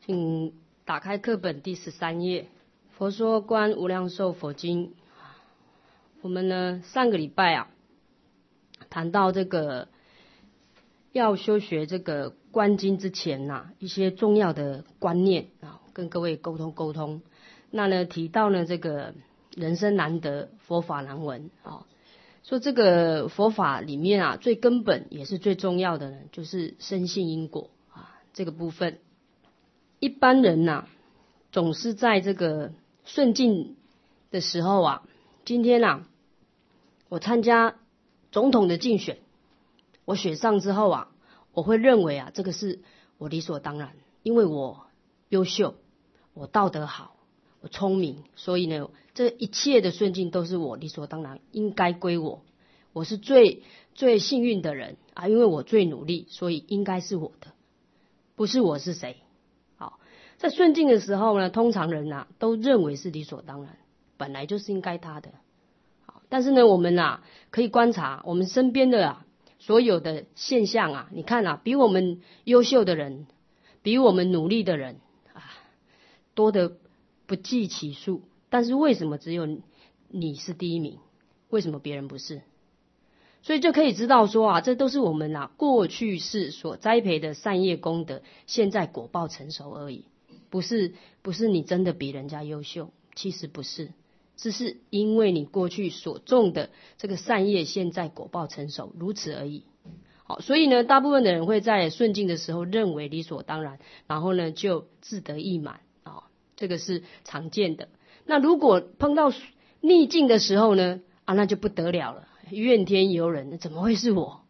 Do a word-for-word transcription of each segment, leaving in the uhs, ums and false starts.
请打开课本第十三页，《佛说观无量寿佛经》。我们呢上个礼拜啊，谈到这个要修学这个观经之前呐、啊，一些重要的观念啊，跟各位沟通沟通。那呢提到呢这个人生难得，佛法难闻啊，说这个佛法里面啊，最根本也是最重要的呢，就是深信因果啊这个部分。一般人呐、啊，总是在这个顺境的时候啊，今天啊，我参加总统的竞选，我选上之后啊，我会认为啊，这个是我理所当然，因为我优秀，我道德好，我聪明，所以呢，这一切的顺境都是我理所当然，应该归我，我是最最幸运的人啊，因为我最努力，所以应该是我的，不是我是谁。好，在顺境的时候呢，通常人啊都认为是理所当然，本来就是应该他的。好，但是呢，我们啊可以观察我们身边的啊所有的现象啊，你看啊，比我们优秀的人，比我们努力的人啊，多得不计其数。但是为什么只有你是第一名？为什么别人不是？所以就可以知道说啊，这都是我们啊过去世所栽培的善业功德，现在果报成熟而已，不是不是你真的比人家优秀，其实不是，只是因为你过去所种的这个善业，现在果报成熟，如此而已。好，所以呢，大部分的人会在顺境的时候认为理所当然，然后呢就自得意满啊，这个是常见的。那如果碰到逆境的时候呢，啊，那就不得了了。怨天尤人，怎么会是我？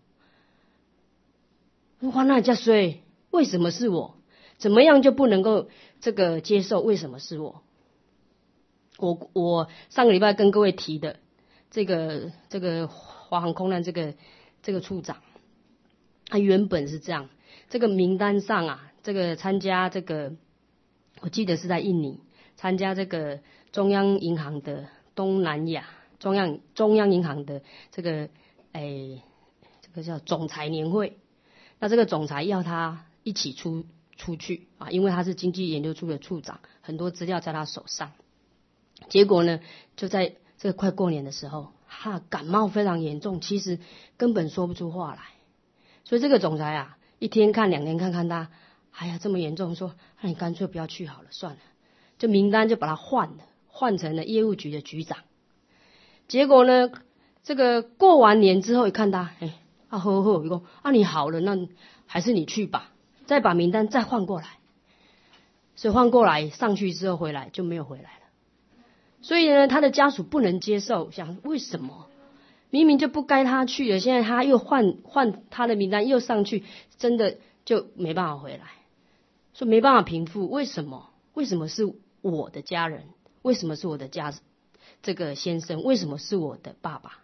哇，那叫衰，为什么是我？怎么样就不能够这个接受？为什么是我？我我上个礼拜跟各位提的这个这个华航空难这个这个处长，他原本是这样，这个名单上啊，这个参加这个，我记得是在印尼参加这个中央银行的东南亚。中央中央银行的这个诶，这个叫总裁年会，那这个总裁要他一起出出去啊，因为他是经济研究处的处长，很多资料在他手上。结果呢，就在这个快过年的时候，他感冒非常严重，其实根本说不出话来。所以这个总裁啊，一天看两天看看他，哎呀这么严重，说那你干脆不要去好了，算了，就名单就把他换了，换成了业务局的局长。结果呢，这个过完年之后一看他，哎，啊呵呵，一个啊你好了，那还是你去吧，再把名单再换过来。所以换过来上去之后回来就没有回来了。所以呢，他的家属不能接受，想为什么？明明就不该他去的，现在他又换换他的名单又上去，真的就没办法回来，说没办法平复。为什么？为什么是我的家人？为什么是我的家这个先生？为什么是我的爸爸？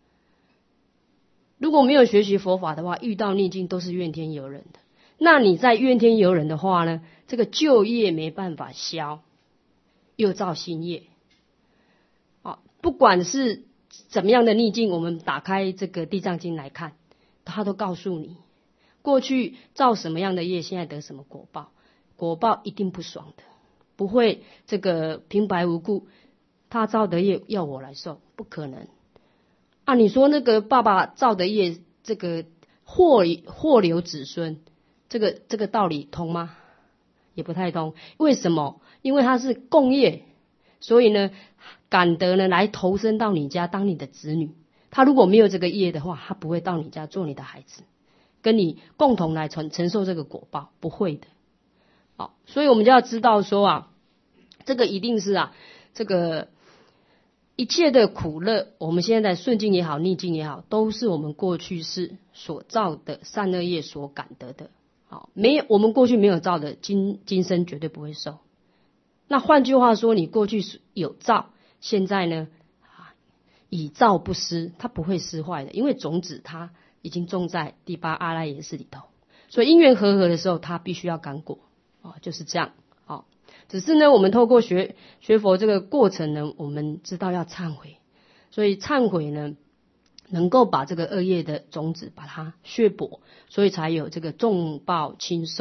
如果没有学习佛法的话，遇到逆境都是怨天尤人的。那你在怨天尤人的话呢，这个旧业没办法消，又造新业。啊，不管是怎么样的逆境，我们打开这个地藏经来看，他都告诉你，过去造什么样的业，现在得什么果报，果报一定不爽的，不会这个平白无故。他造的业要我来受，不可能啊！你说那个爸爸造的业，这个祸祸留子孙，这个这个道理通吗？也不太通。为什么？因为他是共业，所以呢，感得呢来投身到你家当你的子女。他如果没有这个业的话，他不会到你家做你的孩子，跟你共同来承承受这个果报，不会的。好，所以我们就要知道说啊，这个一定是啊，这个。一切的苦乐，我们现在顺境也好，逆境也好，都是我们过去世所造的善恶业所感得的。好，没有我们过去没有造的，今今生绝对不会受。那换句话说，你过去有造，现在呢，以造不失，它不会失坏的，因为种子它已经种在第八阿赖耶识里头，所以因缘和合的时候，它必须要感果啊，就是这样。只是呢，我们透过学学佛这个过程呢，我们知道要忏悔，所以忏悔呢，能够把这个恶业的种子把它削薄，所以才有这个重报轻受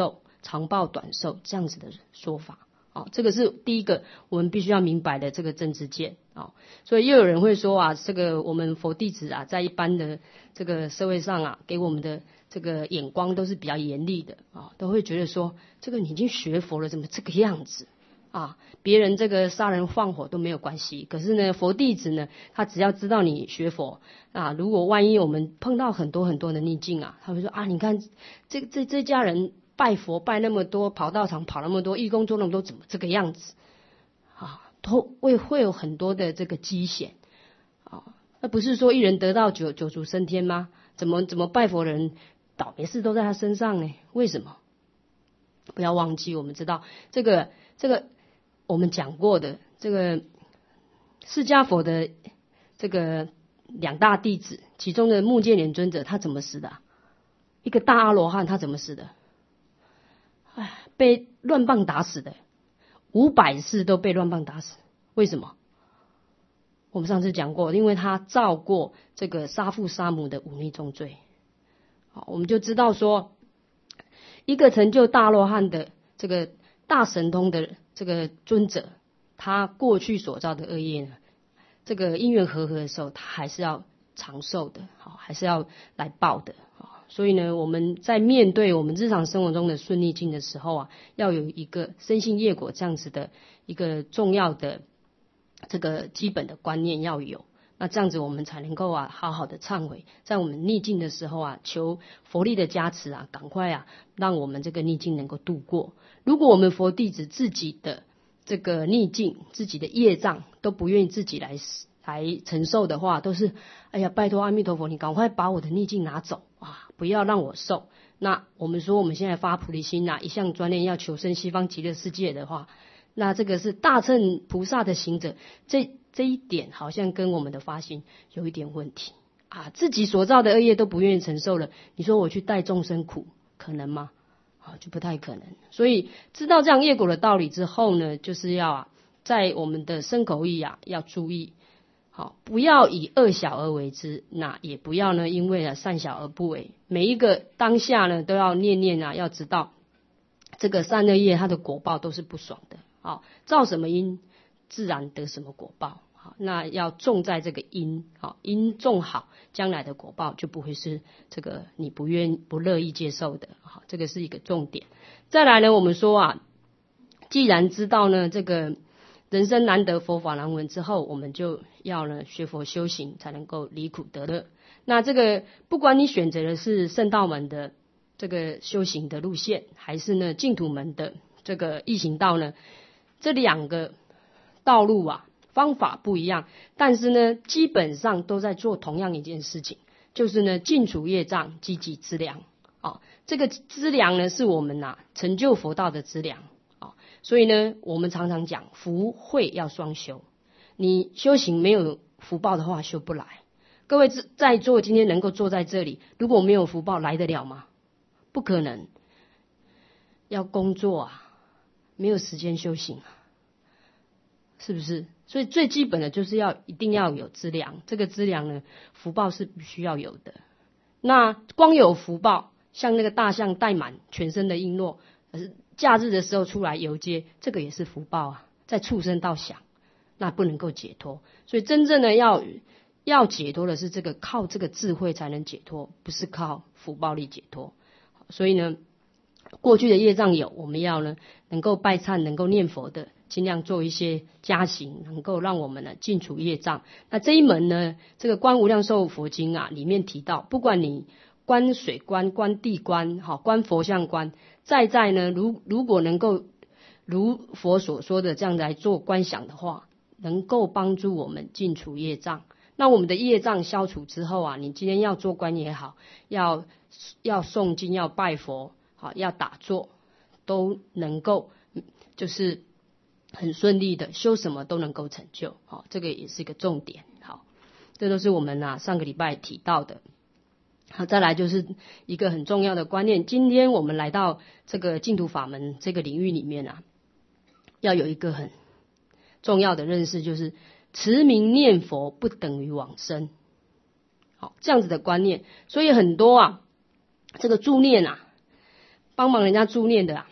长报短寿这样子的说法。哦，这个是第一个我们必须要明白的这个政治见。哦，所以又有人会说啊，这个我们佛弟子啊，在一般的这个社会上啊，给我们的这个眼光都是比较严厉的啊，都会觉得说，这个你已经学佛了，怎么这个样子啊？别人这个杀人放火都没有关系，可是呢，佛弟子呢，他只要知道你学佛啊，如果万一我们碰到很多很多的逆境啊，他会说啊，你看这这这家人拜佛拜那么多，跑道场跑那么多，义工做那么多，怎么这个样子啊？都会会有很多的这个积险啊，那不是说一人得道九九族升天吗？怎么怎么拜佛的人倒霉事都在他身上呢？为什么？不要忘记，我们知道这个这个我们讲过的这个释迦佛的这个两大弟子，其中的目犍连尊者他怎么死的、啊？一个大阿罗汉他怎么死的？哎，被乱棒打死的，五百世都被乱棒打死。为什么？我们上次讲过，因为他造过这个杀父杀母的忤逆重罪。好，我们就知道说，一个成就大罗汉的这个大神通的这个尊者，他过去所造的恶业呢，这个因缘和合的时候，他还是要长寿的，好，还是要来报的。所以呢，我们在面对我们日常生活中的顺逆境的时候啊，要有一个深信业果这样子的一个重要的这个基本的观念要有。那这样子我们才能够啊好好的忏悔，在我们逆境的时候啊，求佛力的加持啊，赶快啊让我们这个逆境能够度过。如果我们佛弟子自己的这个逆境、自己的业障都不愿意自己来来承受的话，都是哎呀，拜托阿弥陀佛，你赶快把我的逆境拿走啊，不要让我受。那我们说我们现在发菩提心啊，一向专念要求生西方极乐世界的话，那这个是大乘菩萨的行者，这这一点好像跟我们的发心有一点问题啊，自己所造的恶业都不愿意承受了，你说我去带众生苦，可能吗？啊，就不太可能。所以知道这样业果的道理之后呢，就是要啊，在我们的身口意啊要注意。好，不要以恶小而为之，那也不要呢，因为啊善小而不为。每一个当下呢，都要念念啊，要知道这个善恶业它的果报都是不爽的。好，造什么因，自然得什么果报。好，那要种在这个因，好，因种好，将来的果报就不会是这个你不愿不乐意接受的。好，这个是一个重点。再来呢，我们说啊，既然知道呢这个人生难得佛法难闻之后，我们就要呢学佛修行，才能够离苦得乐。那这个不管你选择的是圣道门的这个修行的路线，还是呢净土门的这个易行道呢，这两个道路啊方法不一样，但是呢基本上都在做同样一件事情，就是呢尽除业障，积极资粮。哦，这个资粮呢是我们啊成就佛道的资粮。所以呢，我们常常讲福慧要双修，你修行没有福报的话，修不来。各位在座今天能够坐在这里，如果没有福报，来得了吗？不可能。要工作啊，没有时间修行啊，是不是？所以最基本的就是要一定要有资粮，这个资粮呢，福报是必须要有的。那光有福报，像那个大象带满全身的璎珞，假日的时候出来游街，这个也是福报啊，在畜生道享，那不能够解脱。所以真正的要要解脱的是这个靠这个智慧才能解脱，不是靠福报力解脱。所以呢，过去的业障有，我们要呢能够拜忏，能够念佛的，尽量做一些加行，能够让我们呢尽除业障。那这一门呢，这个观无量寿佛经啊，里面提到，不管你观水观、观地观、好观佛像观，再在呢，如如果能够如佛所说的这样来做观想的话，能够帮助我们尽除业障。那我们的业障消除之后啊，你今天要做观也好，要要诵经、要拜佛、好要打坐，都能够就是很顺利的，修什么都能够成就。好，这个也是一个重点。好，这都是我们啊上个礼拜提到的。好，再来就是一个很重要的观念。今天我们来到这个净土法门这个领域里面啊，要有一个很重要的认识，就是持名念佛不等于往生。好，这样子的观念。所以很多啊，这个助念啊，帮忙人家助念的啊，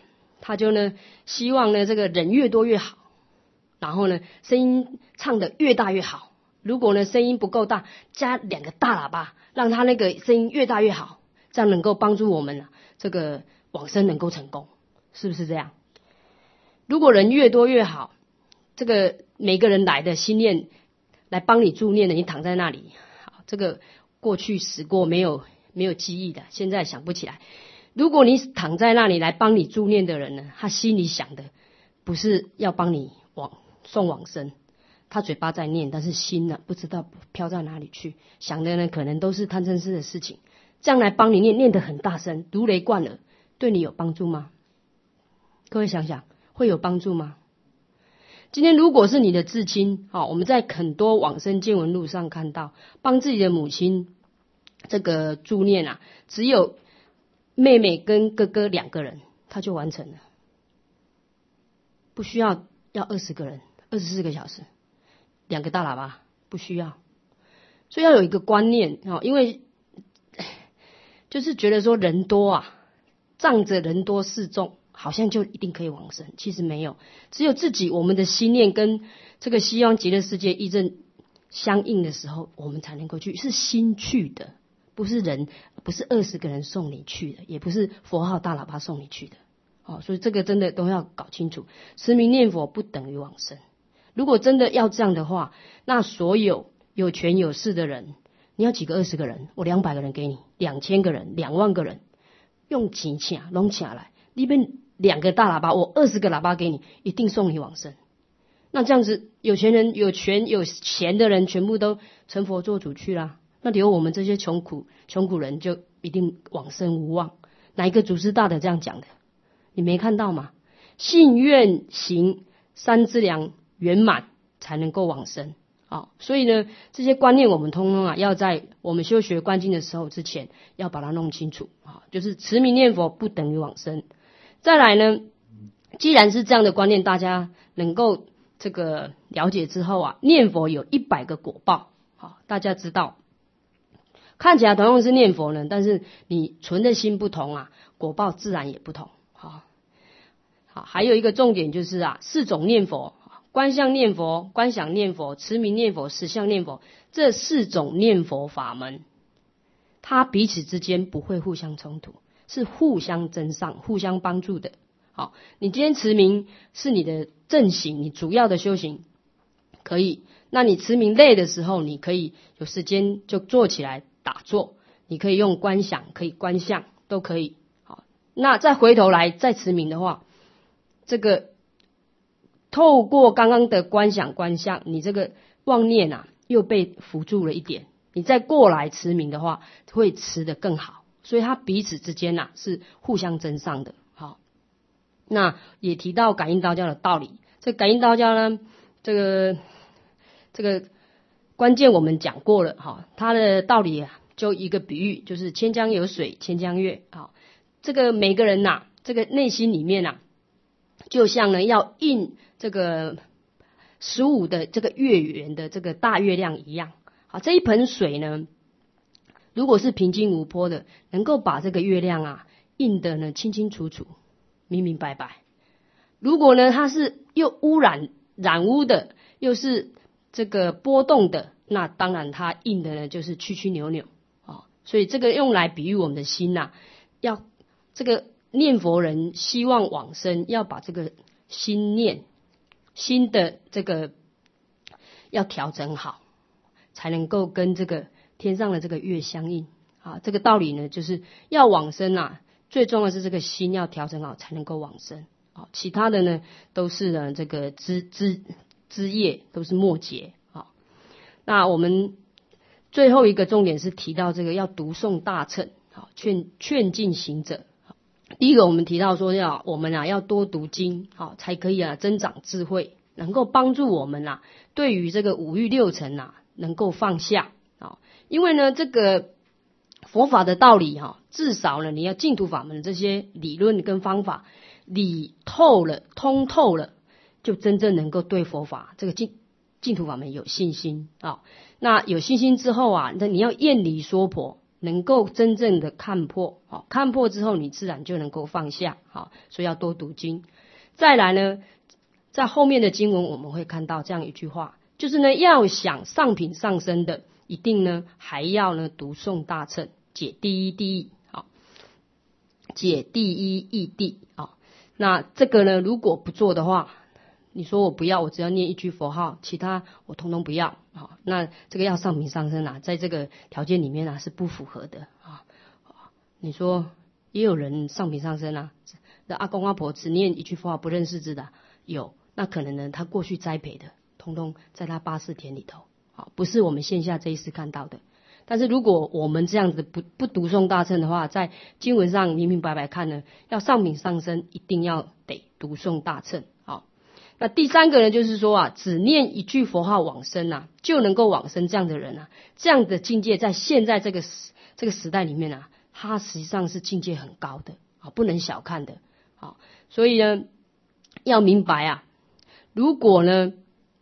他就呢希望呢这个人越多越好，然后呢声音唱得越大越好。如果呢声音不够大，加两个大喇叭，让他那个声音越大越好，这样能够帮助我们啊这个往生能够成功，是不是这样？如果人越多越好，这个每个人来的心念来帮你助念的，你躺在那里，好，这个过去死过没有没有记忆的，现在想不起来。如果你躺在那里来帮你助念的人呢，他心里想的不是要帮你往送往生，他嘴巴在念，但是心呢不知道飘在哪里去，想的呢可能都是贪嗔痴的事情。这样来帮你念，念得很大声，如雷贯耳，对你有帮助吗？各位想想，会有帮助吗？今天如果是你的至亲，哦，我们在很多往生见闻录上看到，帮自己的母亲这个助念啊，只有妹妹跟哥哥两个人，他就完成了，不需要要二十个人，二十四个小时，两个大喇叭不需要。所以要有一个观念，哦，因为就是觉得说人多啊，仗着人多势众，好像就一定可以往生，其实没有，只有自己我们的心念跟这个西方极乐世界义正相应的时候，我们才能够去，是心去的，不是人，不是二十个人送你去的，也不是佛号大喇叭送你去的。哦，所以这个真的都要搞清楚，持名念佛不等于往生。如果真的要这样的话，那所有有权有势的人，你要几个二十个人，我两百个人给你，两千个人，两万个人，用钱请弄起来，那边两个大喇叭，我二十个喇叭给你，一定送你往生。那这样子，有钱人、有权有钱的人，全部都成佛做主去啦。那留我们这些穷苦穷苦人，就一定往生无望。哪一个祖师大德这样讲的？你没看到吗？信愿行三资粮圆满，才能够往生。哦，所以呢，这些观念我们通通啊，要在我们修学观经的时候之前，要把它弄清楚啊，就是持名念佛不等于往生。再来呢，既然是这样的观念，大家能够这个了解之后啊，念佛有一百个果报，好，大家知道，看起来同样是念佛呢，但是你存的心不同啊，果报自然也不同。好，好，还有一个重点就是啊，四种念佛。观相念佛、观想念佛、持名念佛、实相念佛，这四种念佛法门，它彼此之间不会互相冲突，是互相增上、互相帮助的。好，你今天持名是你的正行，你主要的修行可以。那你持名累的时候，你可以有时间就坐起来打坐，你可以用观想，可以观相，都可以。好，那再回头来再持名的话，这个。透过刚刚的观想观相，你这个妄念啊又被扶住了一点，你再过来持名的话，会持得更好。所以它彼此之间啊是互相增上的。好，那也提到感应道教的道理。这感应道教呢，这个这个关键我们讲过了哈，它的道理啊就一个比喻，就是千江有水千江月。好，这个每个人呐、啊，这个内心里面啊，就像呢要印这个十五的这个月圆的这个大月亮一样。好，这一盆水呢，如果是平静无波的，能够把这个月亮啊印得呢清清楚楚、明明白白。如果呢它是又污染染污的，又是这个波动的，那当然它印的呢就是曲曲扭扭。哦，所以这个用来比喻我们的心呐、啊，要这个念佛人希望往生，要把这个心念。心的这个要调整好，才能够跟这个天上的这个月相应啊。这个道理呢，就是要往生啊，最重要的是这个心要调整好，才能够往生啊。其他的呢，都是呢这个枝枝枝叶都是末节啊。那我们最后一个重点是提到这个要读诵大乘，好劝劝进行者。第一个我们提到说要我们啊要多读经，好才可以啊增长智慧，能够帮助我们啊对于这个五欲六尘啊能够放下啊。因为呢这个佛法的道理哈，至少呢你要净土法门的这些理论跟方法理透了、通透了，就真正能够对佛法这个净净土法门有信心啊。那有信心之后啊，那你要厌离娑婆， 能够真正的看破，好，看破之后你自然就能够放下，好，所以要多读经。再来呢，在后面的经文我们会看到这样一句话，就是呢，要想上品上升的，一定呢还要呢读诵大乘，解第一地义，好，解第一义谛，好，那这个呢，如果不做的话，你说我不要，我只要念一句佛号，其他我通通不要，好，那这个要上品上升啊，在这个条件里面啊是不符合的啊。你说也有人上品上升啊，那阿公阿婆只念一句佛号不认识字的有，那可能呢他过去栽培的，通通在他八识田里头，好，不是我们线下这一世看到的。但是如果我们这样子不不读诵大乘的话，在经文上明明白白看呢，要上品上升，一定要得读诵大乘。好，那第三个呢，就是说啊，只念一句佛号往生啊，就能够往生这样的人啊，这样的境界在现在这个时这个时代里面啊，它实际上是境界很高的啊，不能小看的。好，所以呢，要明白啊，如果呢，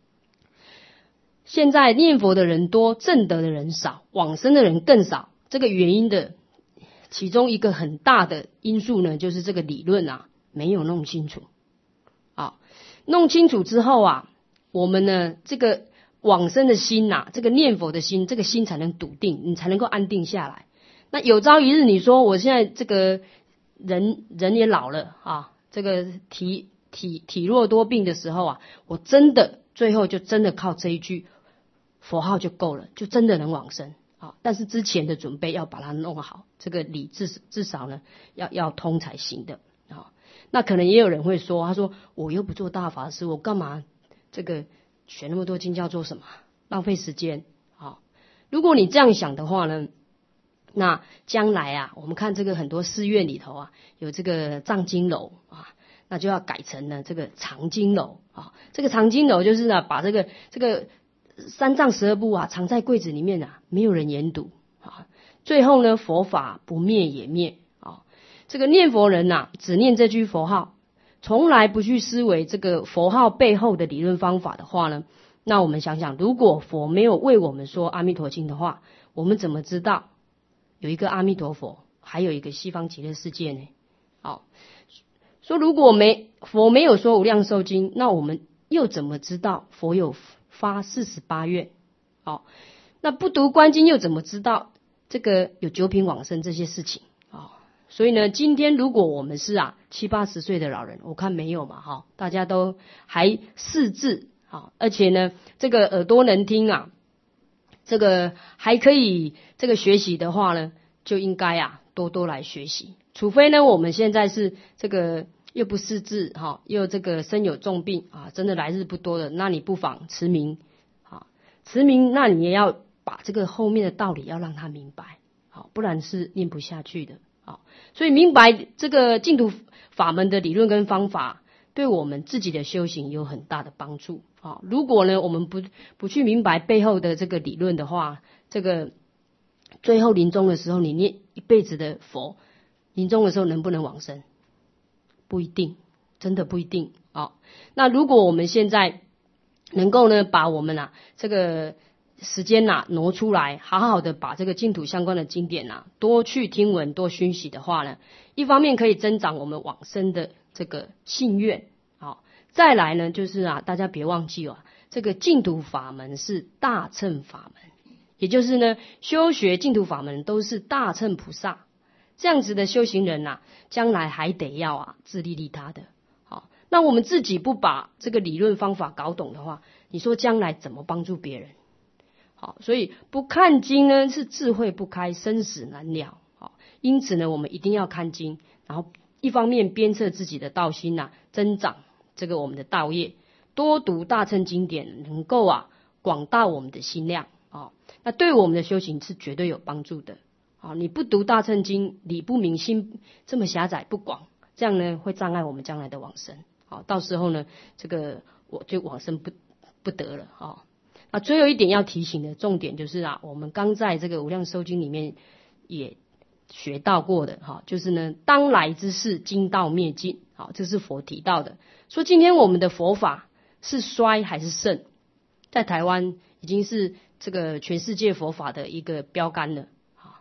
现在念佛的人多，证得的人少，往生的人更少，这个原因的其中一个很大的因素呢，就是这个理论啊没有弄清楚。好，弄清楚之后啊，我们呢这个往生的心呐、啊，这个念佛的心，这个心才能笃定，你才能够安定下来。那有朝一日你说我现在这个人人也老了啊，这个体体体弱多病的时候啊，我真的最后就真的靠这一句佛号就够了，就真的能往生啊。但是之前的准备要把它弄好，这个理至至少呢要要通才行的啊。那可能也有人会说，他说我又不做大法师，我干嘛这个学那么多经教做什么？浪费时间啊。如果你这样想的话呢，那将来啊，我们看这个很多寺院里头啊，有这个藏经楼啊，那就要改成呢这个藏经楼啊。这个藏经楼就是呢，把这个这个三藏十二部啊藏在柜子里面啊，没有人研读啊。最后呢，佛法不灭也灭啊。这个念佛人呐、啊，只念这句佛号，从来不去思维这个佛号背后的理论方法的话呢，那我们想想，如果佛没有为我们说阿弥陀经的话，我们怎么知道有一个阿弥陀佛，还有一个西方极乐世界呢？好，说如果没佛没有说无量寿经，那我们又怎么知道佛有发四十八愿？好，那不读观经又怎么知道这个有九品往生这些事情？啊，所以呢，今天如果我们是啊七八十岁的老人，我看没有嘛，哈，大家都还识字，好，而且呢，这个耳朵能听啊。这个还可以这个学习的话呢，就应该啊多多来学习。除非呢我们现在是这个又不识字哈，又这个身有重病啊，真的来日不多的，那你不妨持名啊，持名，那你也要把这个后面的道理要让他明白，好，不然是念不下去的。好，所以明白这个净土法门的理论跟方法，对我们自己的修行有很大的帮助。好，如果呢我们不不去明白背后的这个理论的话，这个最后临终的时候，你念一辈子的佛，临终的时候能不能往生？不一定，真的不一定。好，那如果我们现在能够呢把我们啊这个时间呐、啊、挪出来，好好的把这个净土相关的经典啊多去听闻多熏习的话呢，一方面可以增长我们往生的这个信愿。好，再来呢就是啊大家别忘记哦，这个净土法门是大乘法门，也就是呢修学净土法门都是大乘菩萨这样子的修行人啊，将来还得要啊自利利他的。好，那我们自己不把这个理论方法搞懂的话，你说将来怎么帮助别人？好，所以不看经呢是智慧不开，生死难了。好，因此呢我们一定要看经，然后一方面鞭策自己的道心啊，增长这个我们的道业，多读大乘经典，能够啊广大我们的心量啊，那对我们的修行是绝对有帮助的啊。你不读大乘经，理不明，心这么狭窄不广，这样呢会障碍我们将来的往生。好，到时候呢这个我就往生不不得了啊。那最后一点要提醒的重点就是啊，我们刚在这个无量寿经里面也学到过的哈，就是呢当来之事经道灭尽，好，这是佛提到的，说今天我们的佛法是衰还是盛，在台湾已经是这个全世界佛法的一个标杆了。好，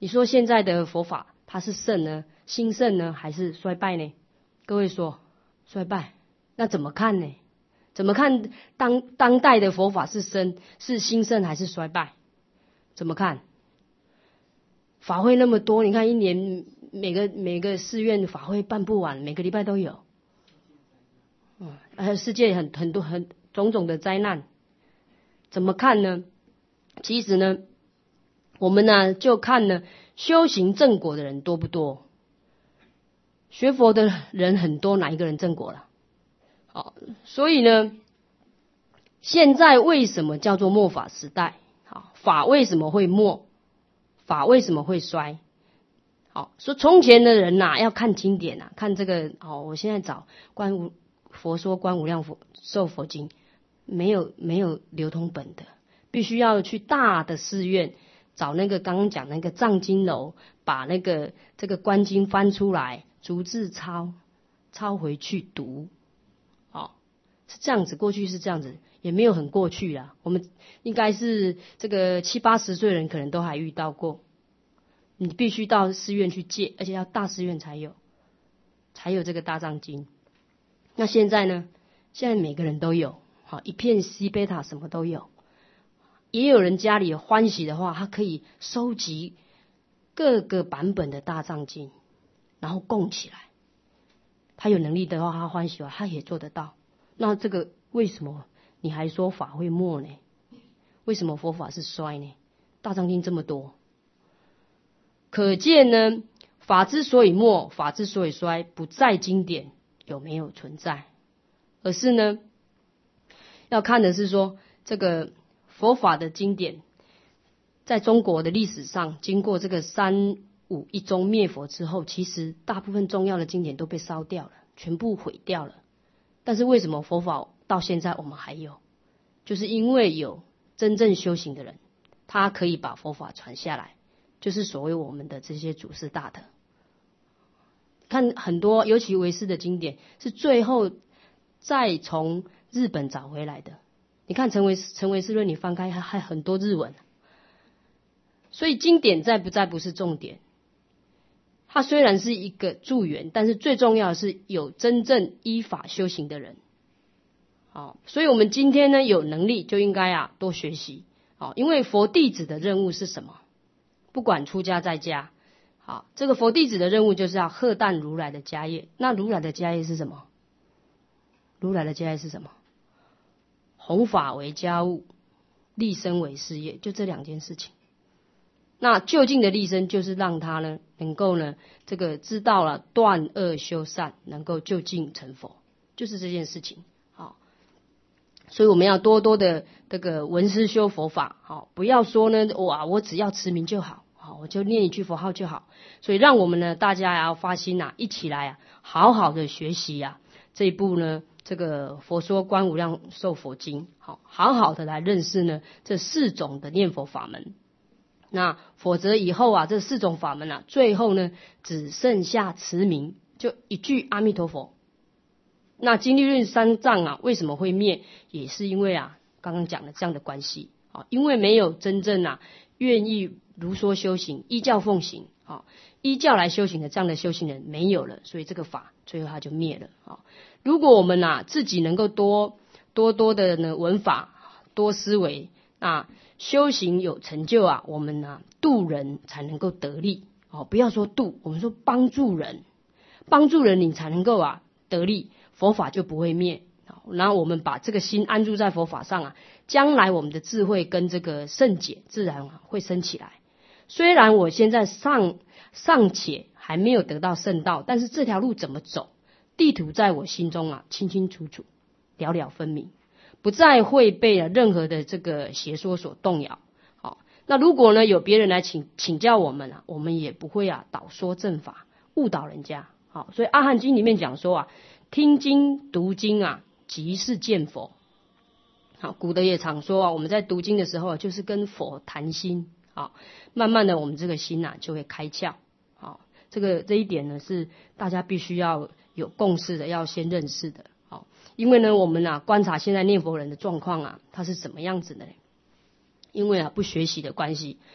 你说现在的佛法它是盛呢，兴盛呢，还是衰败呢？各位说衰败，那怎么看呢？怎么看当当代的佛法是升是兴盛还是衰败？怎么看？法会那么多，你看一年每个每个寺院法会办不完，每个礼拜都有。嗯，还有世界很很多很种种的灾难，怎么看呢？其实呢，我们呢就看呢修行正果的人多不多，学佛的人很多，哪一个人正果了？好，所以呢，现在为什么叫做末法时代？好，法为什么会末？法为什么会衰？好，说从前的人呐、啊，要看经典啊，看这个哦。我现在找观无佛说观无量佛寿佛经，没有没有流通本的，必须要去大的寺院找那个刚刚讲那个藏经楼，把那个这个观经翻出来，逐字抄抄回去读。哦，是这样子，过去是这样子，也没有很过去啦。我们应该是这个七八十岁人可能都还遇到过。你必须到寺院去借，而且要大寺院才有，才有这个大藏经。那现在呢？现在每个人都有，好一片西贝塔什么都有。也有人家里有欢喜的话，他可以收集各个版本的大藏经，然后供起来。他有能力的话，他欢喜的话，他也做得到。那这个为什么你还说法会末呢？为什么佛法是衰呢？大藏经这么多。可见呢，法之所以末，法之所以衰，不在经典有没有存在，而是呢，要看的是说，这个佛法的经典，在中国的历史上，经过这个三武一宗灭佛之后，其实大部分重要的经典都被烧掉了，全部毁掉了。但是为什么佛法到现在我们还有？就是因为有真正修行的人，他可以把佛法传下来。就是所谓我们的这些祖师大德，看很多，尤其唯识的经典是最后再从日本找回来的。你看成唯成唯识论，你翻开还还很多日文，所以经典在不在不是重点。它虽然是一个助缘，但是最重要的是有真正依法修行的人。好，所以我们今天呢有能力就应该啊多学习。好，因为佛弟子的任务是什么？不管出家在家，好，这个佛弟子的任务就是要荷担如来的家业。那如来的家业是什么？如来的家业是什么？弘法为家务，立身为事业，就这两件事情。那究竟的立身，就是让他呢能够呢这个知道了断恶修善，能够就近成佛，就是这件事情。好，所以我们要多多的这个闻思修佛法，好，不要说呢哇我只要持名就好。好，我就念一句佛号就好。所以让我们呢，大家要发心啊，一起来啊，好好的学习啊这一部呢，这个《佛说观无量寿佛经》，好，好好的来认识呢这四种的念佛法门。那否则以后啊，这四种法门啊，最后呢只剩下持名，就一句阿弥陀佛。那经律论三藏啊，为什么会灭？也是因为啊，刚刚讲的这样的关系啊，因为没有真正啊愿意如说修行，依教奉行，啊，依教来修行的这样的修行人没有了，所以这个法最后它就灭了。啊，如果我们啊自己能够多多多的呢闻法，多思维，那修行有成就啊，我们啊度人才能够得力。哦，不要说度，我们说帮助人，帮助人你才能够啊得力，佛法就不会灭。然后我们把这个心安住在佛法上啊，将来我们的智慧跟这个圣解自然会升起来。虽然我现在尚尚且还没有得到圣道，但是这条路怎么走，地图在我心中啊清清楚楚，了了分明，不再会被任何的这个邪说所动摇。好，那如果呢有别人来请请教我们啊，我们也不会啊导说正法，误导人家。好，所以阿含经里面讲说啊，听经读经啊，即是见佛。好，古德也常说啊，我们在读经的时候就是跟佛谈心。好，慢慢的我们这个心啊就会开窍。好，这个这一点呢是大家必须要有共识的，要先认识的。好，因为呢我们啊观察现在念佛人的状况啊，他是怎么样子的呢？因为啊不学习的关系，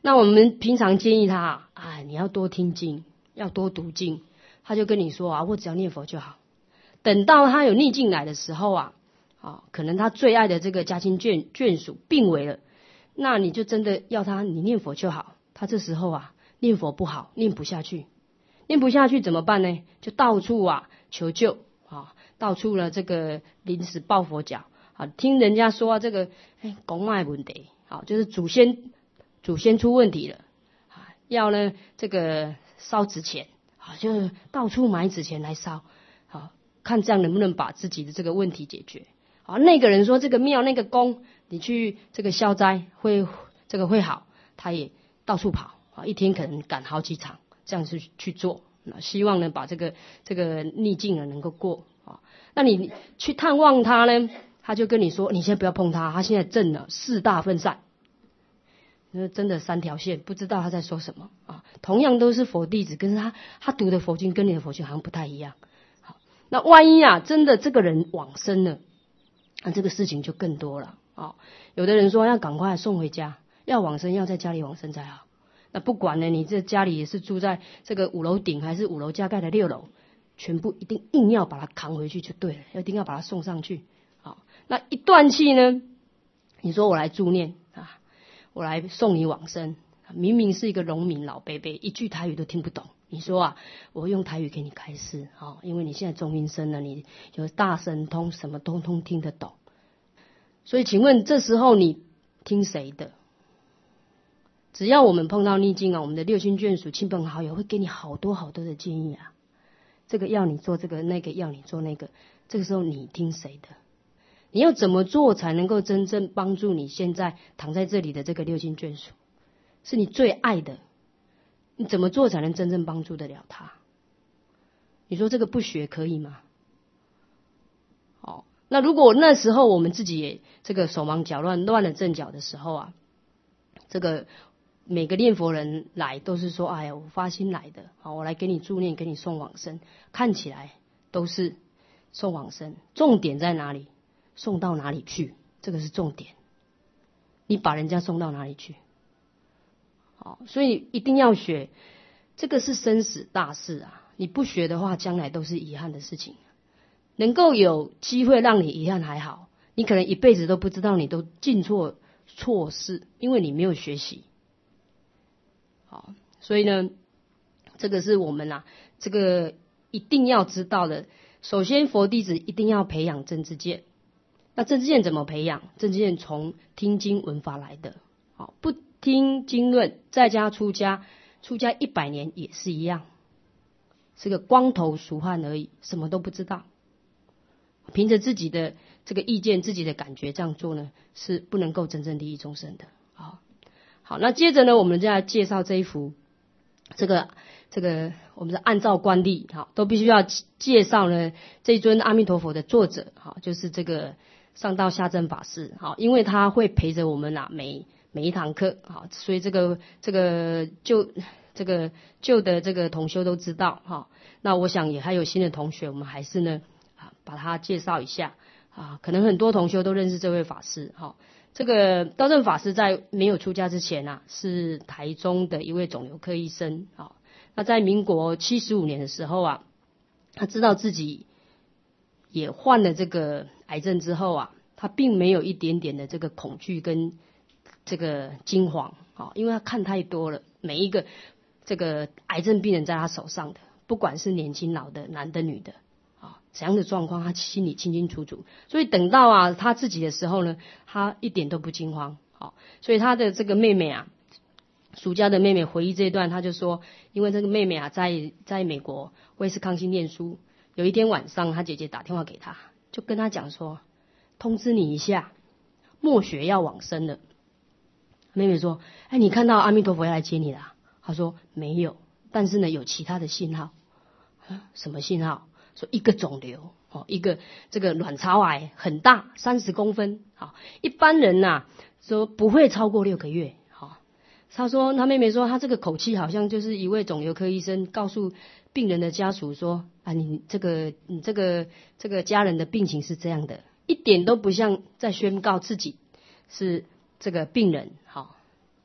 那我们平常建议他啊，你要多听经，要多读经，他就跟你说啊，我只要念佛就好。等到他有逆境来的时候啊，啊，可能他最爱的这个家亲眷眷属病危了，那你就真的要他你念佛就好。他这时候啊，念佛不好，念不下去，念不下去怎么办呢？就到处啊求救啊，到处了这个临时抱佛脚啊，听人家说啊这个哎公脉问题，好，就是祖先祖先出问题了啊，要呢这个烧纸钱啊，就到处买纸钱来烧，好，看这样能不能把自己的这个问题解决。啊，那个人说这个庙那个宫，你去这个消灾会这个会好，他也到处跑啊，一天可能赶好几场，这样去去做，希望呢把这个这个逆境呢能够过啊。那你去探望他呢，他就跟你说，你先不要碰他，他现在正了四大分散，那真的三条线，不知道他在说什么啊。同样都是佛弟子，可是他他读的佛经跟你的佛经好像不太一样。好，那万一啊真的这个人往生了，那这个事情就更多了啊、哦！有的人说要赶快送回家，要往生要在家里往生才好。那不管呢，你这家里也是住在这个五楼顶还是五楼加盖的六楼，全部一定硬要把它扛回去就对了，一定要把它送上去。好、哦，那一断气呢，你说我来助念啊，我来送你往生，明明是一个农民老伯伯，一句台语都听不懂。你说啊，我用台语给你开示，哦，因为你现在中阴身了，你有大神通，什么通通听得懂。所以请问这时候你听谁的？只要我们碰到逆境啊，我们的六亲眷属、亲朋好友会给你好多好多的建议啊，这个要你做这个，那个要你做那个，这个时候你听谁的？你要怎么做才能够真正帮助你现在躺在这里的这个六亲眷属？是你最爱的。你怎么做才能真正帮助得了他？你说这个不学可以吗？哦，那如果那时候我们自己也这个手忙脚乱、乱了阵脚的时候啊，这个每个念佛人来都是说，哎呀，我发心来的，好，我来给你助念，给你送往生，看起来都是送往生，重点在哪里？送到哪里去？这个是重点。你把人家送到哪里去？好，所以一定要学，这个是生死大事啊！你不学的话，将来都是遗憾的事情。能够有机会让你遗憾还好，你可能一辈子都不知道你都进错错事，因为你没有学习。好，所以呢，这个是我们啊，这个一定要知道的。首先，佛弟子一定要培养正知见。那正知见怎么培养？正知见从听经闻法来的。好，不听经论，在家出家，出家一百年也是一样，是个光头俗汉而已，什么都不知道。凭着自己的这个意见、自己的感觉这样做呢，是不能够真正利益众生的。好，好，那接着呢，我们就来介绍这一幅，这个这个我们是按照惯例，好，都必须要介绍呢这尊阿弥陀佛的作者，好，就是这个上道下正法师，好，因为他会陪着我们啊每每一堂课，好，所以这个这个旧这个旧的这个同修都知道哈。那我想也还有新的同学，我们还是呢啊把他介绍一下啊。可能很多同修都认识这位法师哈。这个道正法师在没有出家之前啊，是台中的一位肿瘤科医生啊。那在民国七十五年的时候啊，他知道自己也患了这个癌症之后啊，他并没有一点点的这个恐惧跟这个惊慌啊，因为他看太多了，每一个这个癌症病人在他手上的，不管是年轻老的、男的女的啊，怎样的状况他心里清清楚楚。所以等到啊他自己的时候呢，他一点都不惊慌。好，所以他的这个妹妹啊，属家的妹妹回忆这一段，他就说，因为这个妹妹啊在在美国威斯康星念书，有一天晚上他姐姐打电话给他，就跟他讲说，通知你一下，末学要往生了。妹妹说，哎，你看到阿弥陀佛要来接你了啊？他说没有，但是呢有其他的信号。什么信号？说一个肿瘤，哦，一个这个卵巢癌很大，三十公分，好，一般人呐、啊、说不会超过六个月。好，他说他妹妹说，他这个口气好像就是一位肿瘤科医生告诉病人的家属说，啊，你这个你这个这个家人的病情是这样的，一点都不像在宣告自己是这个病人。好，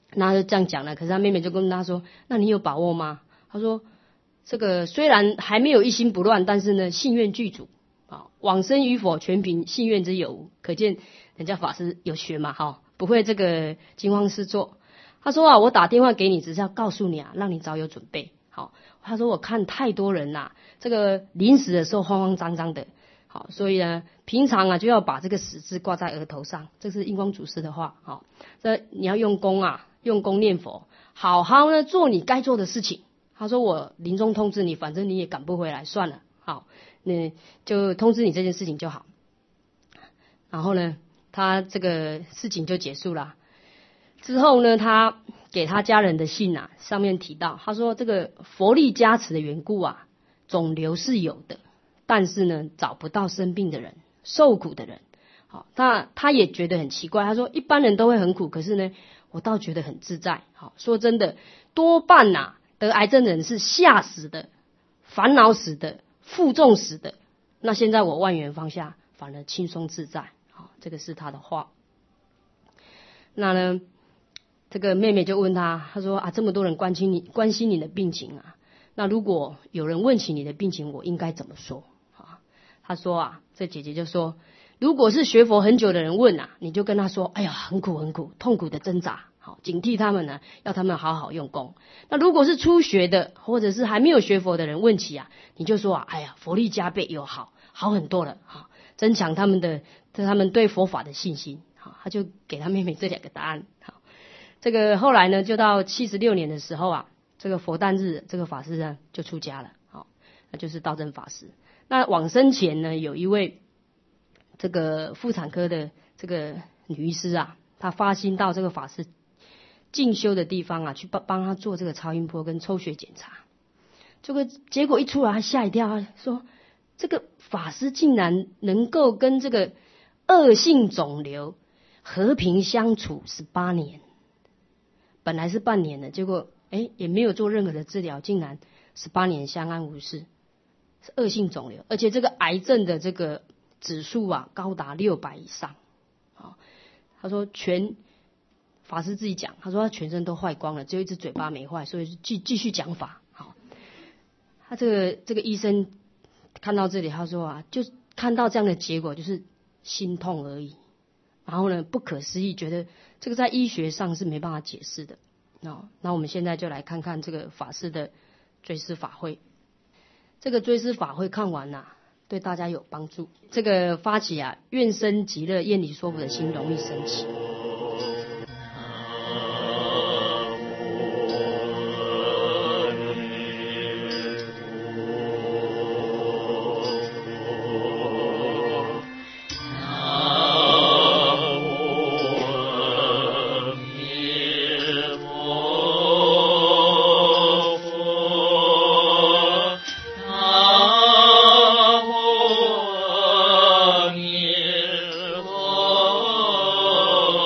那他就这样讲了，可是他妹妹就跟他说：“那你有把握吗？”他说：“这个虽然还没有一心不乱，但是呢，信愿具足啊，往生与否全凭信愿之有无。可见人家法师有学嘛，哈，不会这个惊慌失措。”他说啊，我打电话给你，只是要告诉你啊，让你早有准备。好，他说我看太多人呐、啊，这个临死的时候慌慌张张的，好，所以呢，平常啊就要把这个死字挂在额头上，这是印光祖师的话。好，这你要用功啊，用功念佛，好好呢做你该做的事情。他说我临终通知你，反正你也赶不回来，算了，好，那就通知你这件事情就好。然后呢，他这个事情就结束了。之后呢，他给他家人的信啊，上面提到，他说这个佛力加持的缘故啊，肿瘤是有的，但是呢，找不到生病的人、受苦的人。好，那他也觉得很奇怪，他说一般人都会很苦，可是呢，我倒觉得很自在。好，说真的，多半呐、啊，得癌症的人是吓死的、烦恼死的、负重死的。那现在我万缘放下，反而轻松自在。好，这个是他的话。那呢？这个妹妹就问他，他说啊，这么多人关心你，关心你的病情啊，那如果有人问起你的病情，我应该怎么说啊？他说啊，这姐姐就说，如果是学佛很久的人问啊，你就跟他说，哎呀，很苦很苦，痛苦的挣扎，好，警惕他们呢，要他们好好用功。那如果是初学的，或者是还没有学佛的人问起啊，你就说啊，哎呀，佛力加倍，有好好很多了，好，增强他们的他们对佛法的信心。好，他就给他妹妹这两个答案。好。这个后来呢，就到七十六年的时候啊，这个佛诞日，这个法师呢就出家了，好，那就是道真法师。那往生前呢，有一位这个妇产科的这个女医师啊，她发心到这个法师进修的地方啊，去帮帮他做这个超音波跟抽血检查。这个结果一出来，他吓一跳，他说这个法师竟然能够跟这个恶性肿瘤和平相处十八年。本来是半年的，结果哎也没有做任何的治疗，竟然十八年相安无事，是恶性肿瘤，而且这个癌症的这个指数啊高达六百以上。好，他说全法师自己讲，他说他全身都坏光了，只有一只嘴巴没坏，所以继继续讲法。好，他这个这个医生看到这里，他说啊，就看到这样的结果，就是心痛而已。然后呢，不可思议，觉得这个在医学上是没办法解释的。哦，那我们现在就来看看这个法师的追思法会。这个追思法会看完啊，对大家有帮助。这个发起啊，愿生极乐厌离说法的心容易升起。 Oh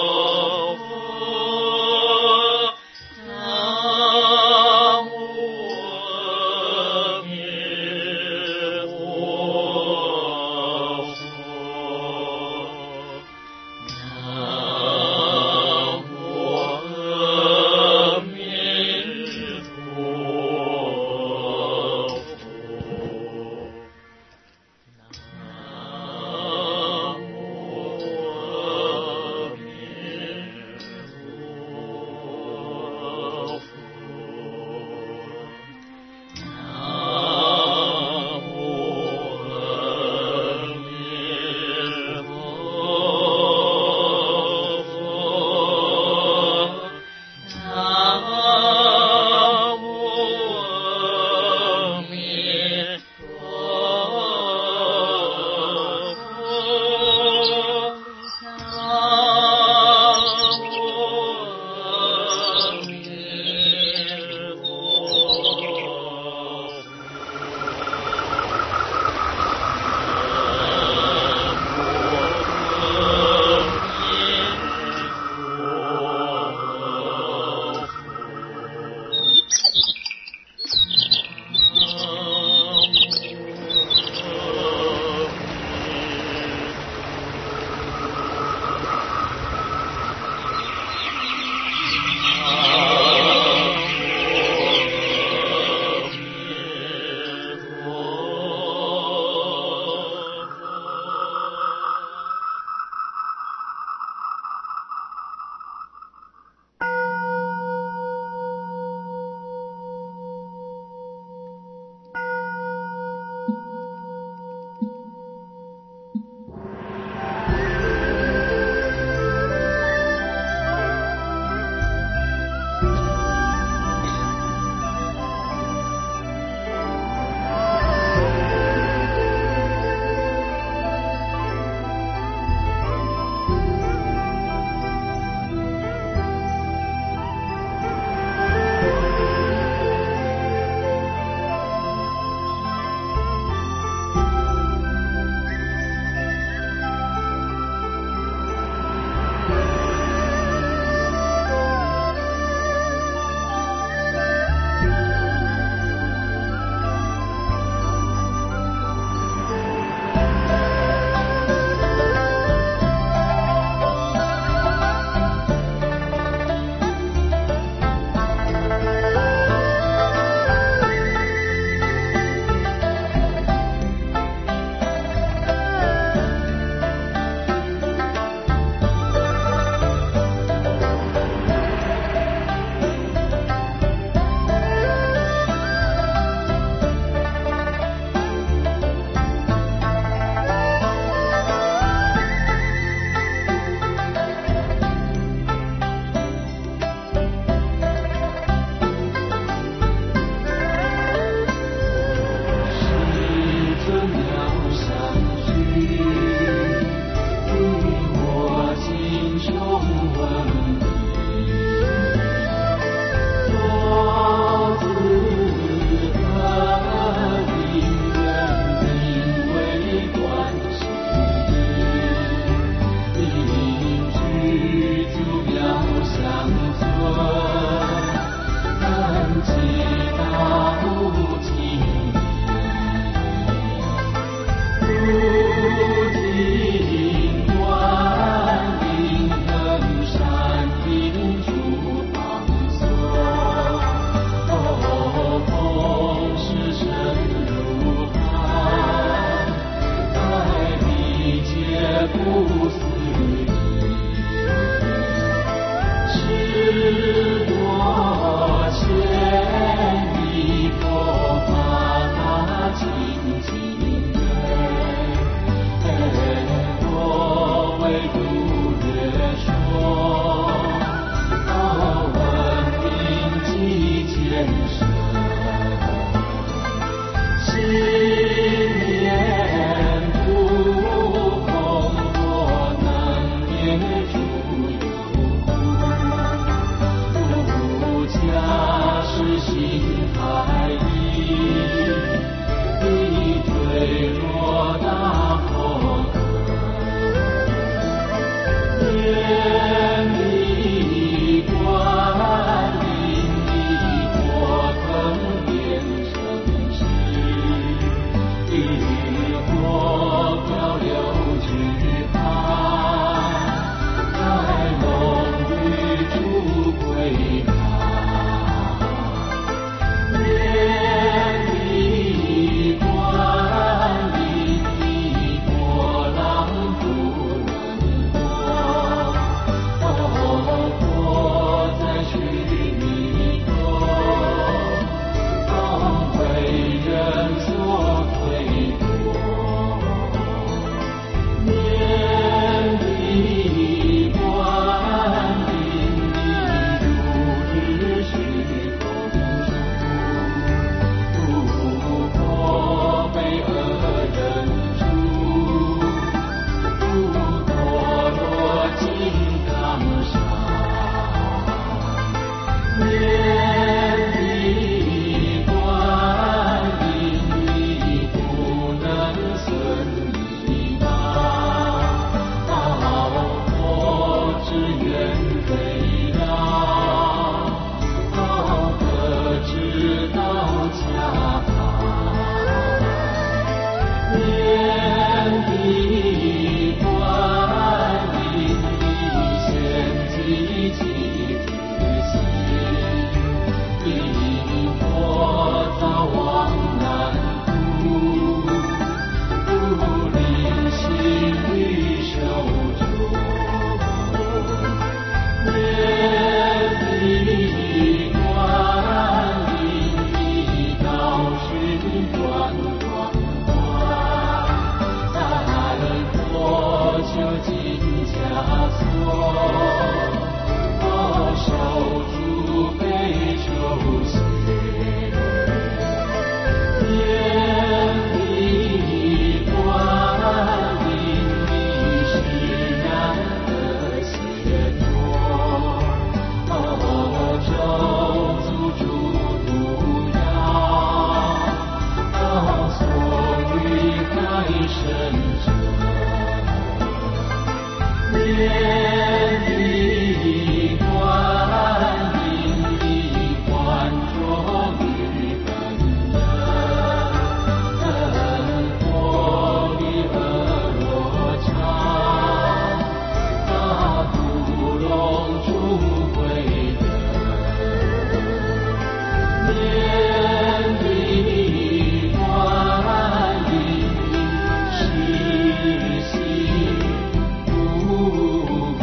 不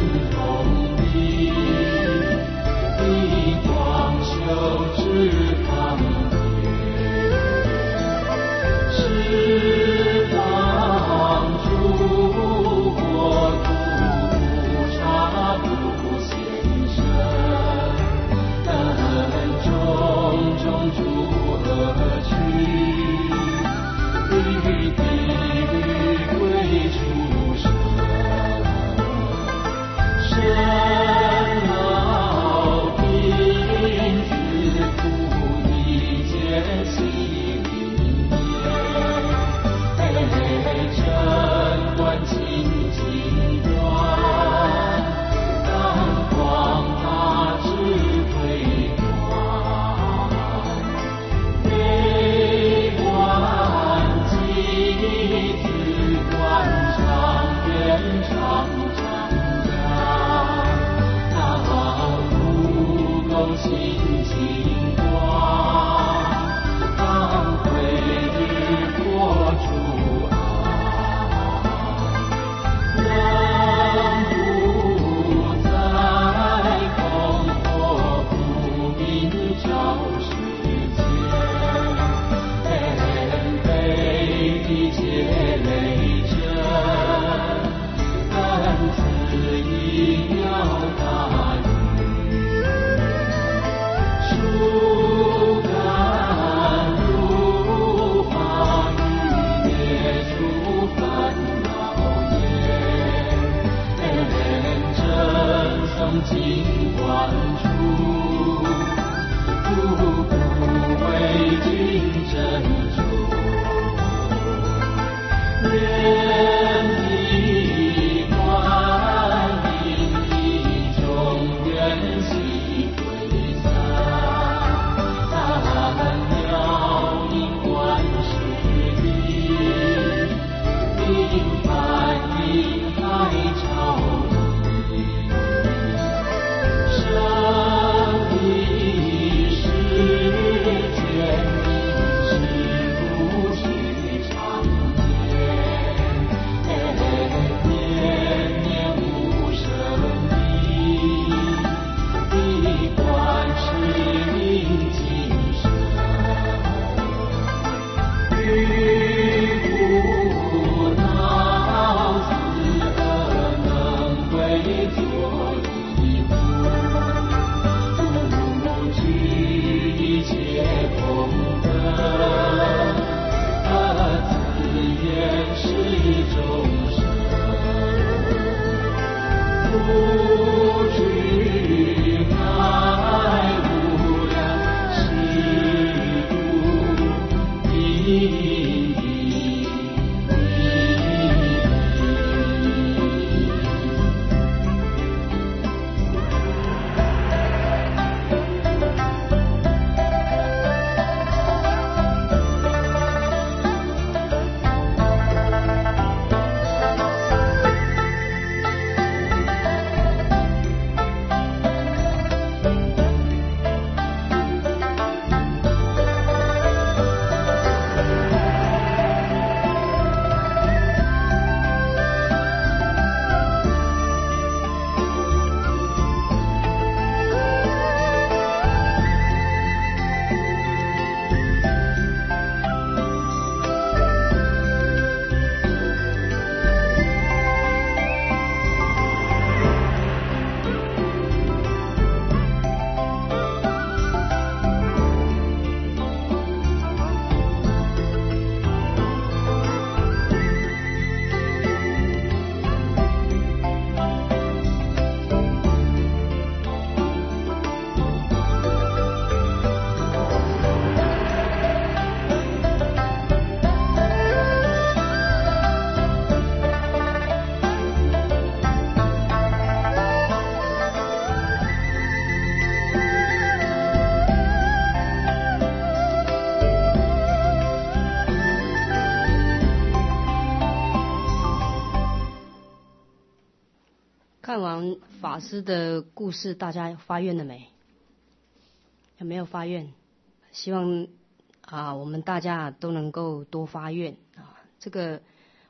看完法师的故事，大家发愿了没？有没有发愿？希望啊，我们大家都能够多发愿啊。这个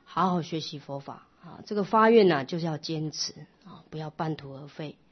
好好学习佛法啊。这个发愿呢、啊，就是要坚持啊，不要半途而废。